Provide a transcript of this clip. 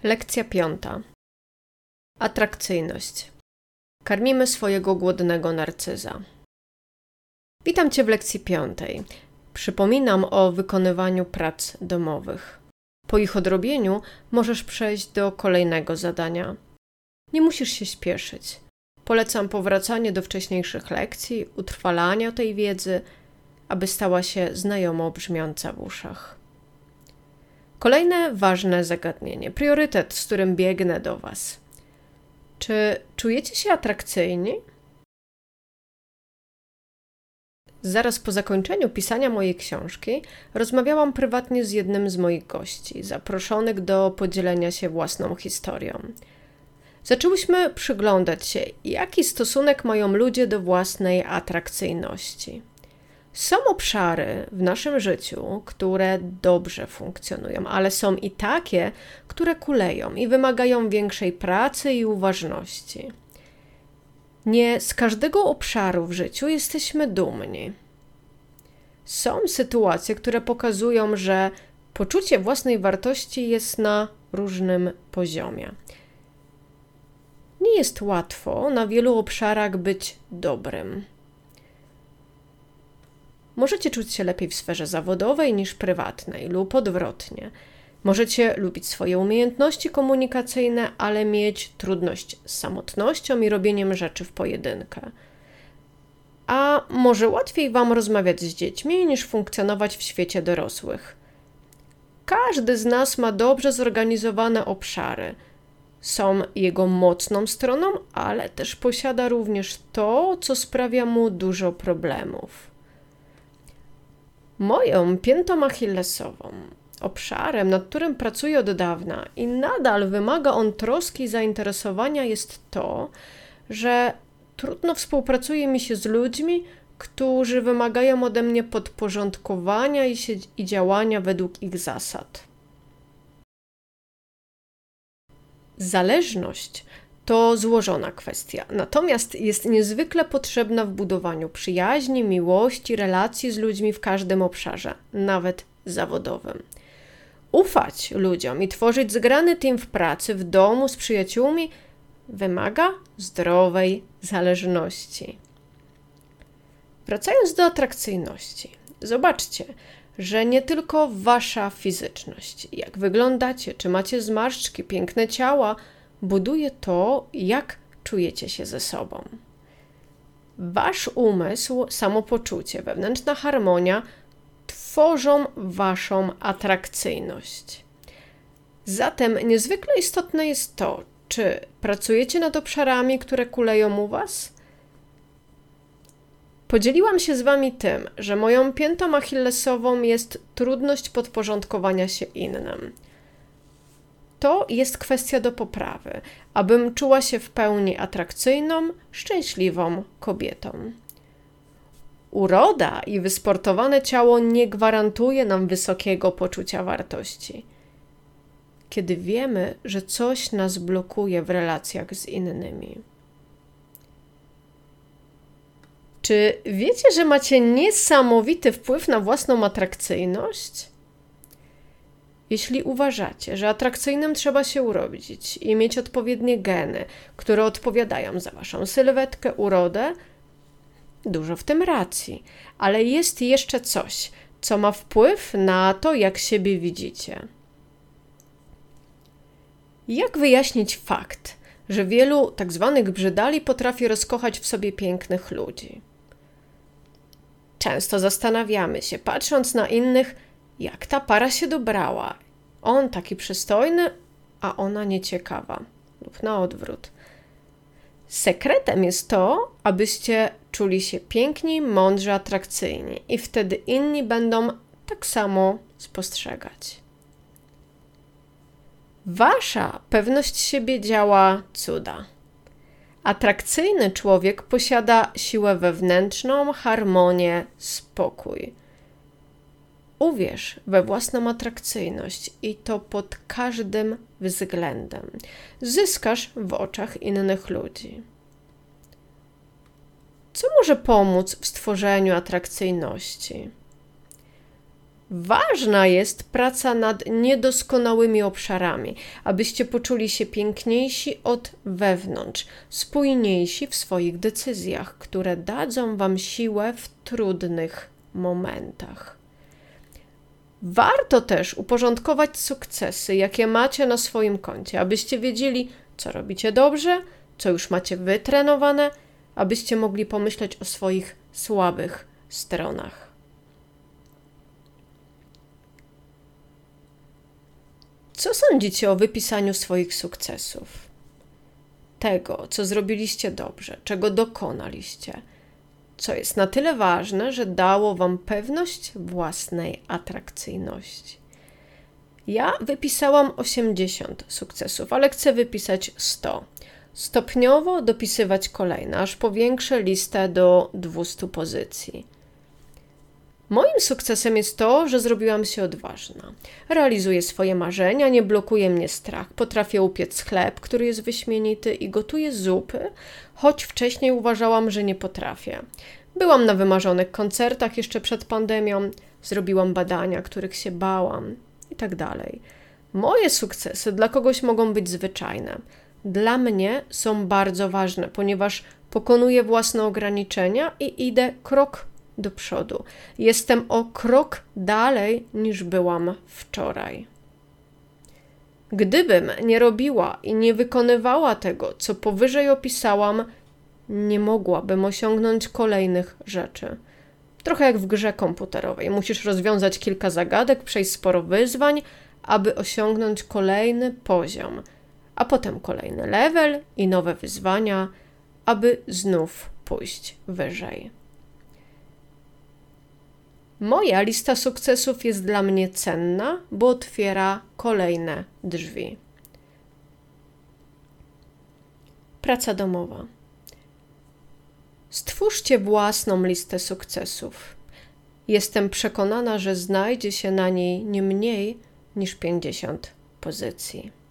Lekcja 5. Atrakcyjność. Karmimy swojego głodnego narcyza. Witam Cię w lekcji 5. Przypominam o wykonywaniu prac domowych. Po ich odrobieniu możesz przejść do kolejnego zadania. Nie musisz się śpieszyć. Polecam powracanie do wcześniejszych lekcji, utrwalania tej wiedzy, aby stała się znajomo brzmiąca w uszach. Kolejne ważne zagadnienie, priorytet, z którym biegnę do Was. Czy czujecie się atrakcyjni? Zaraz po zakończeniu pisania mojej książki rozmawiałam prywatnie z jednym z moich gości, zaproszonych do podzielenia się własną historią. Zaczęłyśmy przyglądać się, jaki stosunek mają ludzie do własnej atrakcyjności. Są obszary w naszym życiu, które dobrze funkcjonują, ale są i takie, które kuleją i wymagają większej pracy i uważności. Nie z każdego obszaru w życiu jesteśmy dumni. Są sytuacje, które pokazują, że poczucie własnej wartości jest na różnym poziomie. Nie jest łatwo na wielu obszarach być dobrym. Możecie czuć się lepiej w sferze zawodowej niż prywatnej lub odwrotnie. Możecie lubić swoje umiejętności komunikacyjne, ale mieć trudność z samotnością i robieniem rzeczy w pojedynkę. A może łatwiej Wam rozmawiać z dziećmi niż funkcjonować w świecie dorosłych. Każdy z nas ma dobrze zorganizowane obszary. Są jego mocną stroną, ale też posiada również to, co sprawia mu dużo problemów. Moją piętą achillesową, obszarem, nad którym pracuję od dawna i nadal wymaga on troski i zainteresowania, jest to, że trudno współpracuje mi się z ludźmi, którzy wymagają ode mnie podporządkowania i działania według ich zasad. Zależność to złożona kwestia, natomiast jest niezwykle potrzebna w budowaniu przyjaźni, miłości, relacji z ludźmi w każdym obszarze, nawet zawodowym. Ufać ludziom i tworzyć zgrany team w pracy, w domu, z przyjaciółmi wymaga zdrowej zależności. Wracając do atrakcyjności, zobaczcie, że nie tylko wasza fizyczność, jak wyglądacie, czy macie zmarszczki, piękne ciała, buduje to, jak czujecie się ze sobą. Wasz umysł, samopoczucie, wewnętrzna harmonia tworzą waszą atrakcyjność. Zatem niezwykle istotne jest to, czy pracujecie nad obszarami, które kuleją u was? Podzieliłam się z Wami tym, że moją piętą achillesową jest trudność podporządkowania się innym. To jest kwestia do poprawy, abym czuła się w pełni atrakcyjną, szczęśliwą kobietą. Uroda i wysportowane ciało nie gwarantuje nam wysokiego poczucia wartości. Kiedy wiemy, że coś nas blokuje w relacjach z innymi. Czy wiecie, że macie niesamowity wpływ na własną atrakcyjność? Jeśli uważacie, że atrakcyjnym trzeba się urodzić i mieć odpowiednie geny, które odpowiadają za waszą sylwetkę, urodę, dużo w tym racji, ale jest jeszcze coś, co ma wpływ na to, jak siebie widzicie. Jak wyjaśnić fakt, że wielu tak zwanych brzydali potrafi rozkochać w sobie pięknych ludzi? Często zastanawiamy się, patrząc na innych, jak ta para się dobrała. On taki przystojny, a ona nieciekawa. Lub na odwrót. Sekretem jest to, abyście czuli się piękni, mądrzy, atrakcyjni i wtedy inni będą tak samo spostrzegać. Wasza pewność siebie działa cuda. Atrakcyjny człowiek posiada siłę wewnętrzną, harmonię, spokój. Uwierz we własną atrakcyjność i to pod każdym względem. Zyskasz w oczach innych ludzi. Co może pomóc w stworzeniu atrakcyjności? Ważna jest praca nad niedoskonałymi obszarami, abyście poczuli się piękniejsi od wewnątrz, spójniejsi w swoich decyzjach, które dadzą wam siłę w trudnych momentach. Warto też uporządkować sukcesy, jakie macie na swoim koncie, abyście wiedzieli, co robicie dobrze, co już macie wytrenowane, abyście mogli pomyśleć o swoich słabych stronach. Co sądzicie o wypisaniu swoich sukcesów? Tego, co zrobiliście dobrze, czego dokonaliście, co jest na tyle ważne, że dało wam pewność własnej atrakcyjności. Ja wypisałam 80 sukcesów, ale chcę wypisać 100. Stopniowo dopisywać kolejne, aż powiększę listę do 200 pozycji. Moim sukcesem jest to, że zrobiłam się odważna. Realizuję swoje marzenia, nie blokuje mnie strach. Potrafię upiec chleb, który jest wyśmienity i gotuję zupy, choć wcześniej uważałam, że nie potrafię. Byłam na wymarzonych koncertach jeszcze przed pandemią, zrobiłam badania, których się bałam i tak dalej. Moje sukcesy dla kogoś mogą być zwyczajne. Dla mnie są bardzo ważne, ponieważ pokonuję własne ograniczenia i idę krok do przodu. Jestem o krok dalej niż byłam wczoraj. Gdybym nie robiła i nie wykonywała tego, co powyżej opisałam, nie mogłabym osiągnąć kolejnych rzeczy. Trochę jak w grze komputerowej. Musisz rozwiązać kilka zagadek, przejść sporo wyzwań, aby osiągnąć kolejny poziom, a potem kolejny level i nowe wyzwania, aby znów pójść wyżej. Moja lista sukcesów jest dla mnie cenna, bo otwiera kolejne drzwi. Praca domowa. Stwórzcie własną listę sukcesów. Jestem przekonana, że znajdzie się na niej nie mniej niż 50 pozycji.